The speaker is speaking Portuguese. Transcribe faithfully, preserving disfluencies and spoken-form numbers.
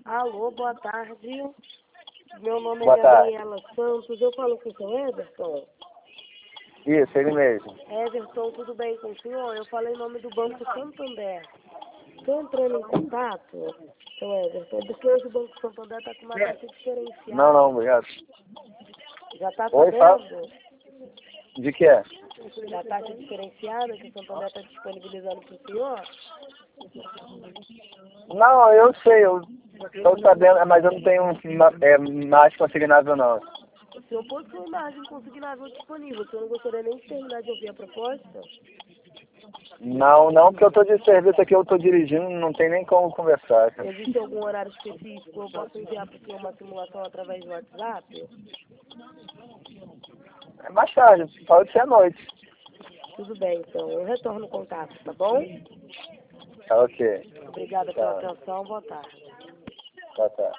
Alô, boa tarde. Meu nome é Boa tarde. Gabriela Santos. Eu falo com o senhor Everton. Isso, ele mesmo. Everton, tudo bem com o senhor? Eu falei em nome do Banco Santander. Estou entrando em contato, senhor Everton, porque hoje o Banco Santander está com uma taxa diferenciada. Não, não, obrigado. Já está Oi, fala. sabendo De que é? da taxa diferenciada que o Santander está disponibilizando para o senhor? Não, eu sei, eu estou sabendo, mas eu não tenho uma, é, mais consignável não. O senhor possui imagem consignável disponível. O senhor não gostaria nem de terminar de ouvir a proposta? Não, não, porque eu estou de serviço aqui, eu estou dirigindo, não tem nem como conversar. Cara. Existe algum horário específico? Eu posso enviar para o senhor uma simulação através do WhatsApp? É mais tarde, pode ser à noite. Tudo bem, então. Eu retorno o contato, tá bom? Tá ok. Obrigada pela atenção. Boa tarde. Tá, tá.